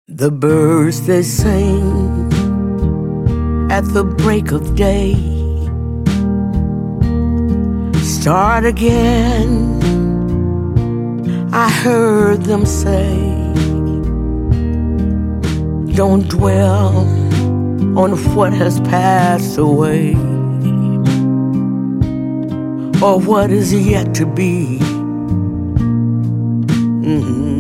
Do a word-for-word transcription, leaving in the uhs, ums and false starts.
The birds they sing at the break of day start again. I heard them say, don't dwell on what has passed away or what is yet to be. Mm-hmm.